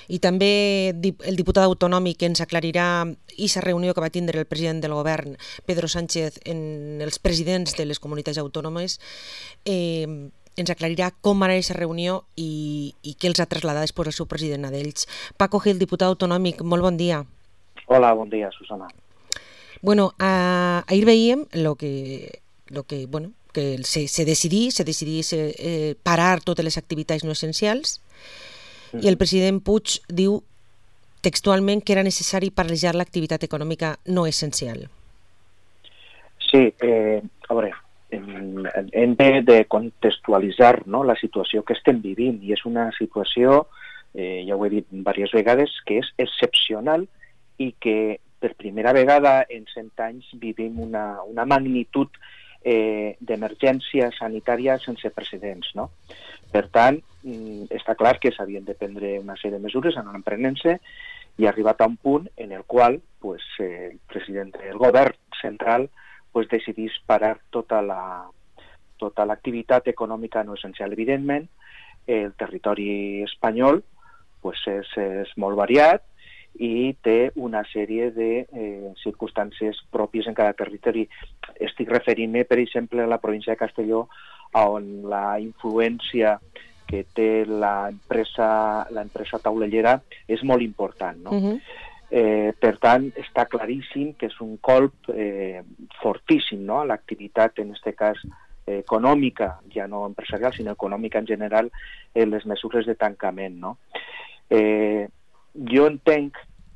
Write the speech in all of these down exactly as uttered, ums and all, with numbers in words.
I també el diputat autonòmic ens aclarirà aquesta reunió que va tindre el president del govern, Pedro Sánchez, en els presidents de les comunitats autònomes. Eh, ens aclarirà com va anar aquesta reunió i, i què els ha traslladat després el seu president a d'ells. Paco Gil, diputat autonòmic, molt bon dia. Hola, bon dia, Susana. Bueno, a, ahir veiem lo que, lo que, bueno, que se, se decidí, se decidí eh, parar totes les activitats no essencials mm. i el president Puig diu textualment que era necessari paralitzar l'activitat econòmica no essencial. Sí, eh, a veure, hem de, de contextualitzar, no, la situació que estem vivint i és una situació, eh, ja ho he dit diverses vegades, que és excepcional i que per primera vegada en cent anys vivim una, una magnitud eh, d'emergència sanitària sense precedents, no? Per tant, està clar que s'havien de prendre una sèrie de mesures, anaven prenent-se, i ha arribat a un punt en el qual pues, eh, el president del govern central pues, decidís parar tota la, tota l'activitat econòmica no essencial. Evidentment, el territori espanyol pues, és, és molt variat, i té una sèrie de eh, circumstàncies pròpies en cada territori. Estic referint-me, per exemple, a la província de Castelló, on la influència que té l'empresa l'empresa taulellera és molt important, no? Uh-huh. eh, per tant, està claríssim que és un colp eh, fortíssim, no?, a l'activitat, en aquest cas, eh, econòmica, ja no empresarial, sinó econòmica en general, en les mesures de tancament, no? Eh, Jo entenc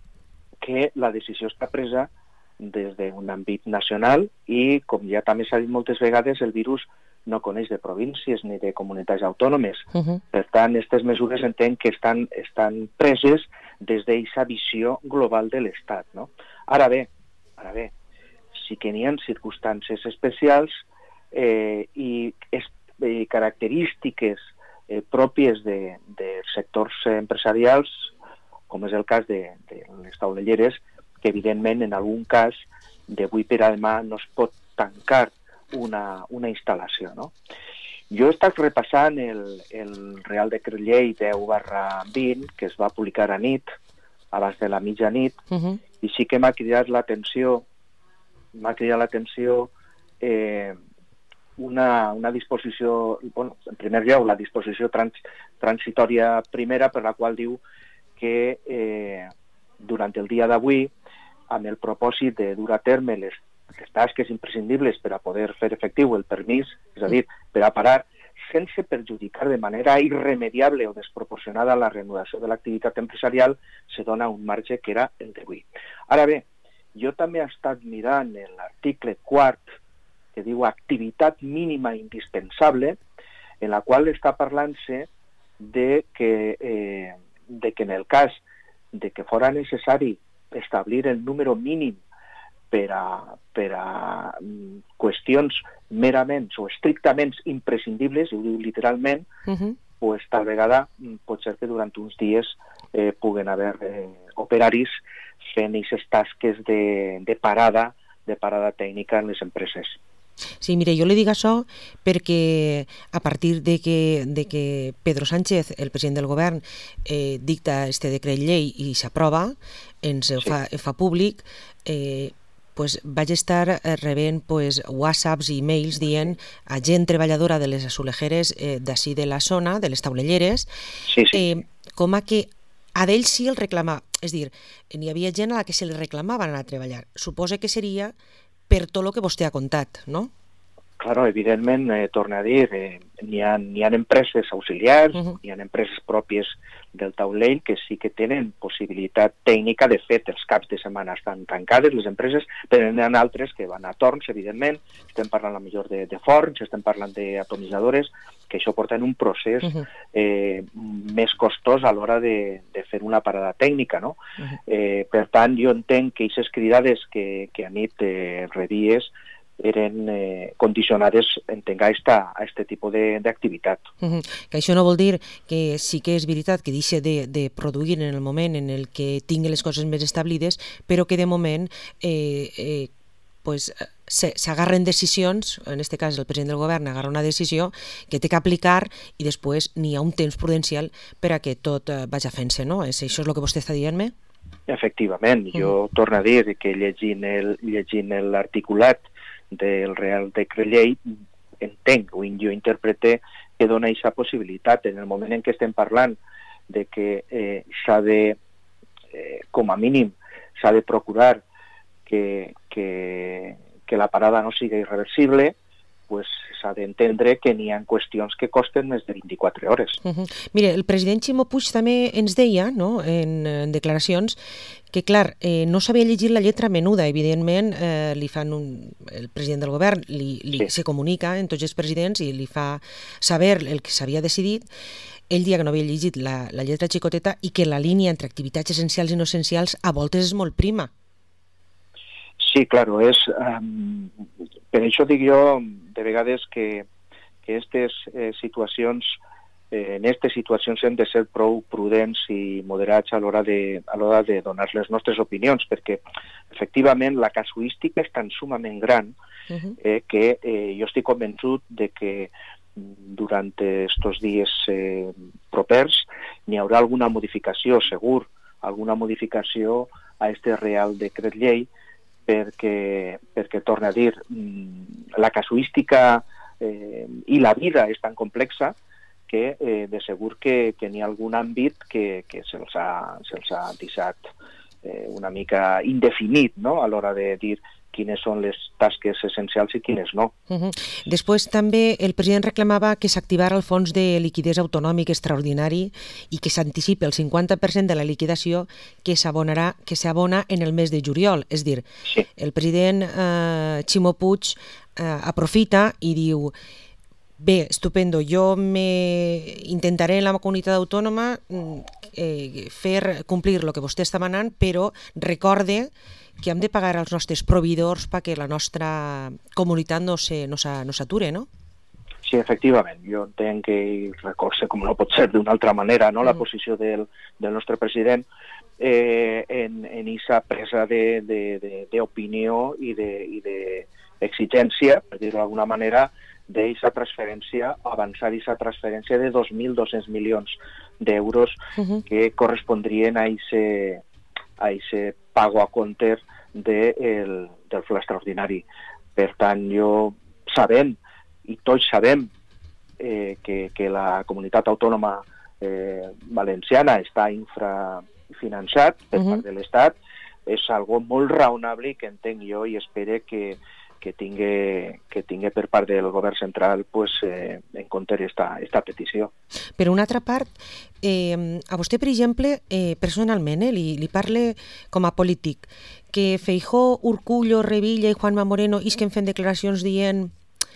que la decisió està presa des d'un àmbit nacional i, com ja també s'ha dit moltes vegades, el virus no coneix de províncies ni de comunitats autònomes. Uh-huh. Per tant, aquestes mesures entenc que estan, estan preses des d'aquesta visió global de l'Estat, no? Ara bé, ara bé, sí que n'hi ha circumstàncies especials eh, i, es, i característiques eh, pròpies de, de sectors empresarials, com és el cas de, de les taulelleres, que evidentment en algun cas d'avui per a demà no es pot tancar una, una instal·lació, no? Jo he estat repassant el, el Real Decret Llei deu barra vint, que es va publicar a nit, abans de la mitjanit, uh-huh. i sí que m'ha cridat l'atenció, m'ha cridat l'atenció eh, una, una disposició, bueno, en primer lloc, la disposició trans, transitòria primera, per la qual diu que eh, durant el dia d'avui, amb el propòsit de dur a terme les, les tasques imprescindibles per a poder fer efectiu el permís, és a dir, per a parar, sense perjudicar de manera irremediable o desproporcionada la reanudació de l'activitat empresarial, se dona un marge que era el d'avui. Ara bé, jo també he estat mirant l'article quart, que diu activitat mínima indispensable, en la qual està parlant-se de que eh, de que en el cas de que fora necessari establir el número mínim per a, per a um, qüestions merament o estrictament imprescindibles, ho diu literalment, uh-huh. pues, tal vegada pot ser que durant uns dies eh, puguen haver eh, operaris fent aquestes tasques de, de parada, de parada tècnica en les empreses. Sí, mire, jo li dic això perquè a partir de que, de que Pedro Sánchez, el president del govern, eh, dicta este decret llei i s'aprova, ens sí. fa, fa públic, eh, pues vaig estar rebent pues, whatsapps i e-mails dient a gent treballadora de les azulejeres eh, d'ací de la zona, de les taulelleres, sí, sí. Eh, com a que a d'ells sí el reclamava. És a dir, n'hi havia gent a la que se li reclamava anar a treballar. Suposa que seria per tot el que vostè ha contat, no? Claro, evidentment, eh, torna a dir, eh, n'hi ha, n'hi ha empreses auxiliars, uh-huh. n'hi ha empreses pròpies del taulell que sí que tenen possibilitat tècnica. De fet, els caps de setmana estan tancades, les empreses, però n'hi ha altres que van a torns, evidentment. Estem parlant a millor de, de forns, estem parlant d'atomitzadores, que això porta en un procés uh-huh. eh, més costós a l'hora de, de fer una parada tècnica, no? Uh-huh. Eh, per tant, jo entenc que aquestes cridades que, que a nit eh, rebies eren eh, condicionades, entenc, a aquest tipus d'activitat. Uh-huh. Que això no vol dir que sí que és veritat que deixa de, de produir en el moment en el que tingui les coses més establides, però que de moment eh, eh, pues, s'agarren decisions, en aquest cas el president del govern agarra una decisió que té que aplicar i després n'hi ha un temps prudencial per a que tot vagi fent-se, no? És, això és el que vostè està dient-me? Efectivament, jo torno a dir que llegint l'articulat del Real Decret Llei entenc, o jo interprete que dona aquesta possibilitat. En el moment en què estem parlant de que eh, s'ha de, eh, com a mínim, s'ha de procurar que, que, que la parada no sigui irreversible, pues s'ha d'entendre que n'hi ha qüestions que costen més de vint-i-quatre hores. Uh -huh. Mire, el president Ximo Puig també ens deia, no?, en, en declaracions, que, clar, eh, no sabia llegir la lletra menuda. Evidentment, eh, li fan un, el president del govern li, li sí. se comunica en tots els presidents i li fa saber el que s'havia decidit. Ell dia que no havia llegit la, la lletra xicoteta i que la línia entre activitats essencials i no essencials a voltes és molt prima. Sí, claro, és... Um, per això dic jo, de vegades, que aquestes eh, situacions, eh, en aquestes situacions hem de ser prou prudents i moderats a l'hora de, a l'hora de donar les nostres opinions, perquè, efectivament, la casuística és tan sumament gran eh, que eh, jo estic convençut de que durant estos dies eh, propers n'hi haurà alguna modificació, segur, alguna modificació a este Real Decret Llei, perquè, perquè torna a dir, la casuística eh, i la vida és tan complexa que eh, de segur que, que n'hi ha algun àmbit que, que se'ls ha, se'ls ha deixat eh, una mica indefinit, no?, a l'hora de dir quines són les tasques essencials i quines no. Uh-huh. Després també el president reclamava que s'activara el fons de liquiditat autonòmic extraordinari i que s'anticipi el cinquanta per cent de la liquidació que s'abonarà, que s'abona en el mes de juliol. És dir, sí. el president eh, Ximo Puig eh, aprofita i diu: bé, estupendo, jo me intentaré en la comunitat autònoma eh, fer complir el que vostè està demanant, però recorde que hem de pagar als nostres proveïdors perquè la nostra comunitat no s'ature, no? Sí, efectivament. Jo entenc que recorda, com no pot ser d'una altra manera, no, la mm. posició del, del nostre president eh, en aquesta presa d'opinió i d'exigència, per dir-ho d'alguna manera, d'aquesta transferència, avançar aquesta transferència de dos mil dos-cents milions d'euros uh-huh. que correspondrien a aquest a aquest pago a compte de, el, del fla extraordinari. Per tant, jo sabem, i tots sabem, eh, que, que la comunitat autònoma eh, valenciana està infrafinançat per uh-huh. part de l'Estat, és algo molt raonable i que entenc jo i espero que que tingui, que tingui per part del govern central pues, eh, en compte esta, esta petició. Per una altra part, eh, a vostè, per exemple, eh, personalment, eh, li, li parle com a polític, que Feijóo, Urkullu, Revilla i Juanma Moreno isquen fent declaracions dient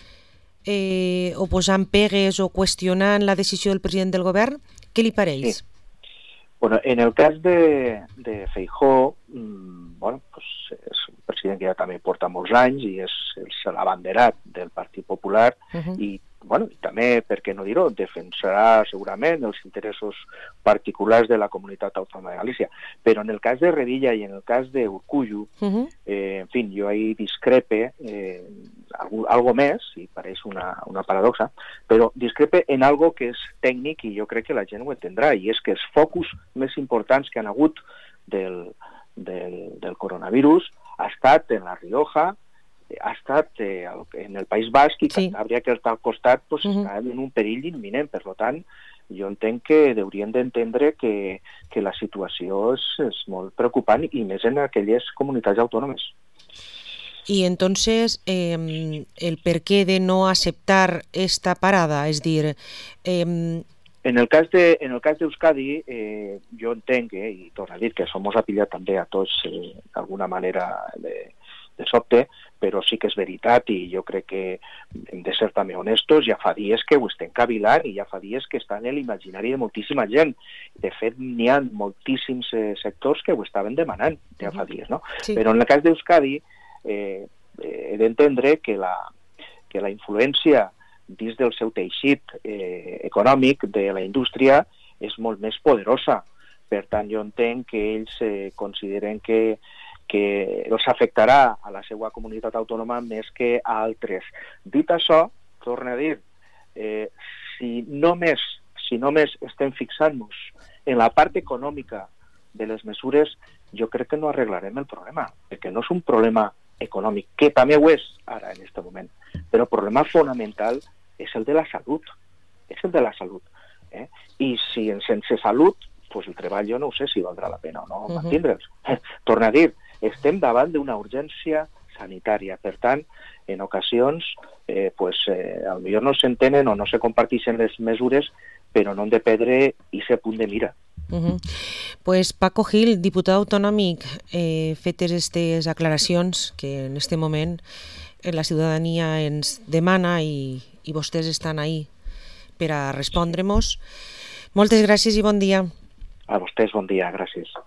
eh, o posant pegues o qüestionant la decisió del president del govern, què li pareix? Sí. Bueno, en el cas de, de Feijóo, mmm, bueno, pues és un president que ja també porta molts anys i és, és l'abanderat del Partit Popular uh-huh. i, bueno, i també, per què no dir-ho, defensarà segurament els interessos particulars de la comunitat autònoma de Galícia. Però en el cas de Revilla i en el cas d'Urkullu, uh-huh. eh, en fi, jo ahí discrepe eh, algo, algo més, i pareix una, una paradoxa, però discrepe en algo que és tècnic i jo crec que la gent ho entendrà, i és que els focus més importants que han hagut del, del, del coronavirus ha estat en La Rioja, ha estat eh, en el País Basc i Cantàbria, sí. que al costat pues, uh-huh. està en un perill imminent. Per tant, jo entenc que haurien d'entendre que, que la situació és, és molt preocupant i més en aquelles comunitats autònomes. Y entonces, eh, el porqué de no aceptar esta parada, es decir... Eh, En el cas de, en el cas d'Euskadi, eh, jo entenc, eh, i torno a dir que som ha pillat també a tots eh, d'alguna manera de, de sobte, però sí que és veritat i jo crec que hem de ser també honestos, ja fa dies que ho estem cavilant i ja fa dies que està en l'imaginari de moltíssima gent. De fet, n'hi ha moltíssims eh, sectors que ho estaven demanant ja fa dies, no? Sí. Però en el cas d'Euskadi eh, he d'entendre que la, que la influència dins del seu teixit eh, econòmic de la indústria és molt més poderosa. Per tant, jo entenc que ells eh, consideren que, que els afectarà a la seva comunitat autònoma més que a altres. Dit això, torno a dir, eh, si només, si només estem fixant-nos en la part econòmica de les mesures, jo crec que no arreglarem el problema, perquè no és un problema econòmic, que també ho és ara en aquest moment, però el problema fonamental és el de la salut, és el de la salut. Eh? I si sense salut, pues el treball jo no ho sé si valdrà la pena o no uh-huh. mantindre'ls. Torna a dir, estem davant d'una urgència sanitària, per tant, en ocasions, eh, pues, eh, potser no s'entenen o no se comparteixen les mesures, però no hem de perdre aquest punt de mira. Uh-huh. Pues Paco Gil, diputat autonòmic, eh, fetes aquestes aclaracions que en aquest moment la ciutadania ens demana i, i vostès estan ahí per a respondre-nos. Moltes gràcies i bon dia. A vostès bon dia, gràcies.